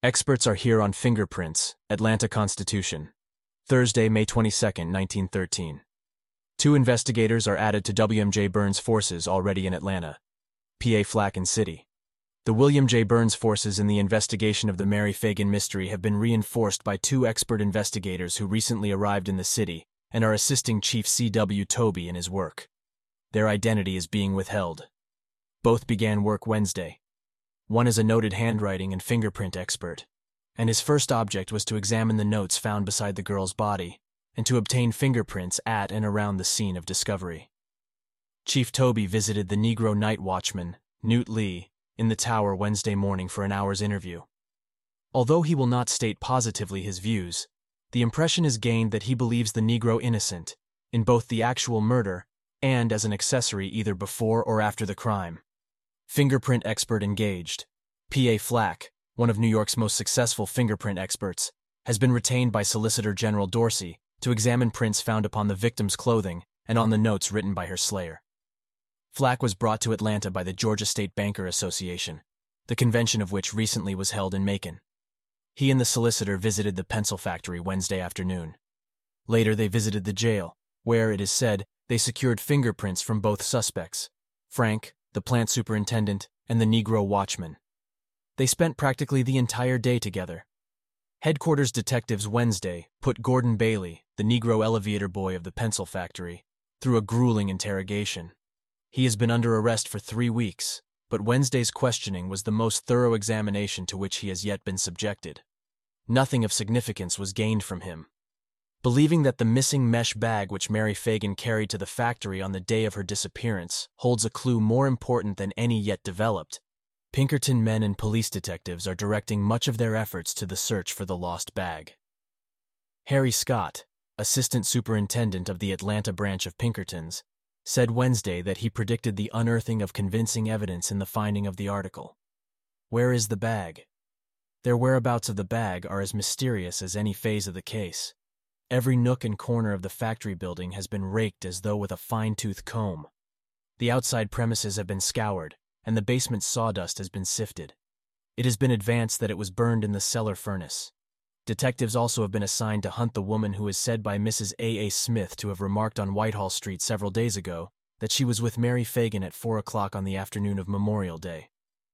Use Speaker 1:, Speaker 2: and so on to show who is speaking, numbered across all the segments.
Speaker 1: Experts are here on fingerprints, Atlanta Constitution. Thursday, May 22, 1913. Two investigators are added to WM.J. Burns' forces already in Atlanta, PA Flack and City. The William J. Burns forces in the investigation of the Mary Phagan mystery have been reinforced by two expert investigators who recently arrived in the city and are assisting Chief C.W. Tobey in his work. Their identity is being withheld. Both began work Wednesday. One is a noted handwriting and fingerprint expert, and his first object was to examine the notes found beside the girl's body and to obtain fingerprints at and around the scene of discovery. Chief Tobey visited the Negro night watchman, Newt Lee, in the tower Wednesday morning for an hour's interview. Although he will not state positively his views, the impression is gained that he believes the Negro innocent in both the actual murder and as an accessory either before or after the crime. Fingerprint expert engaged. PA Flack, one of New York's most successful fingerprint experts, has been retained by Solicitor General Dorsey to examine prints found upon the victim's clothing and on the notes written by her slayer. Flack was brought to Atlanta by the Georgia State Banker Association, the convention of which recently was held in Macon. He and the solicitor visited the pencil factory Wednesday afternoon. Later they visited the jail, where, it is said, they secured fingerprints from both suspects, Frank, the plant superintendent, and the Negro watchman. They spent practically the entire day together. Headquarters detectives Wednesday put Gordon Bailey, the Negro elevator boy of the pencil factory, through a grueling interrogation. He has been under arrest for 3 weeks, but Wednesday's questioning was the most thorough examination to which he has yet been subjected. Nothing of significance was gained from him. Believing that the missing mesh bag which Mary Phagan carried to the factory on the day of her disappearance holds a clue more important than any yet developed, Pinkerton men and police detectives are directing much of their efforts to the search for the lost bag. Harry Scott, assistant superintendent of the Atlanta branch of Pinkertons, said Wednesday that he predicted the unearthing of convincing evidence in the finding of the article. Where is the bag? Their whereabouts of the bag are as mysterious as any phase of the case. Every nook and corner of the factory building has been raked as though with a fine-tooth comb. The outside premises have been scoured, and the basement sawdust has been sifted. It has been advanced that it was burned in the cellar furnace. Detectives also have been assigned to hunt the woman who is said by Mrs. A. Smith to have remarked on Whitehall Street several days ago that she was with Mary Phagan at 4 o'clock on the afternoon of Memorial Day.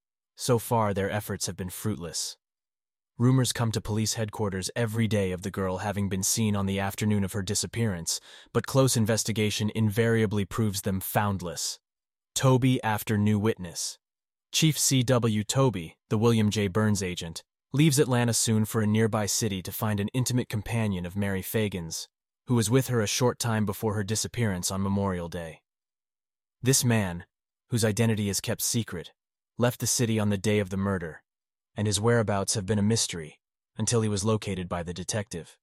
Speaker 1: So far, their efforts have been fruitless. Rumors come to police headquarters every day of the girl having been seen on the afternoon of her disappearance, but close investigation invariably proves them foundless. Tobey after new witness. Chief C.W. Tobey, the William J. Burns agent, leaves Atlanta soon for a nearby city to find an intimate companion of Mary Phagan's, who was with her a short time before her disappearance on Memorial Day. This man, whose identity is kept secret, left the city on the day of the murder, and his whereabouts have been a mystery until he was located by the detective.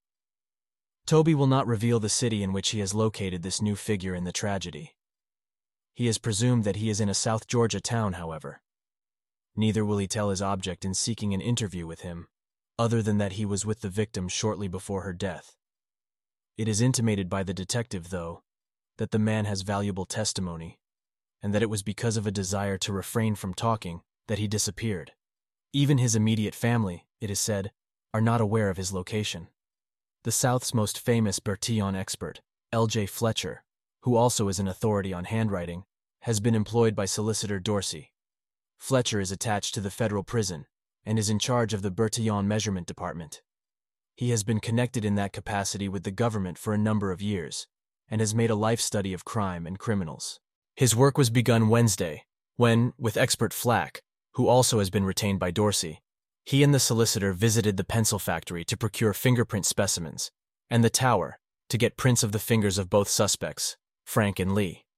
Speaker 1: Tobey will not reveal the city in which he has located this new figure in the tragedy. He has presumed that he is in a South Georgia town, however. Neither will he tell his object in seeking an interview with him, other than that he was with the victim shortly before her death. It is intimated by the detective, though, that the man has valuable testimony, and that it was because of a desire to refrain from talking that he disappeared. Even his immediate family, it is said, are not aware of his location. The South's most famous Bertillon expert, L.J. Fletcher, who also is an authority on handwriting, has been employed by Solicitor Dorsey. Fletcher is attached to the federal prison and is in charge of the Bertillon Measurement Department. He has been connected in that capacity with the government for a number of years and has made a life study of crime and criminals. His work was begun Wednesday when, with expert Flack, who also has been retained by Dorsey, he and the solicitor visited the pencil factory to procure fingerprint specimens, and the tower to get prints of the fingers of both suspects, Frank and Lee.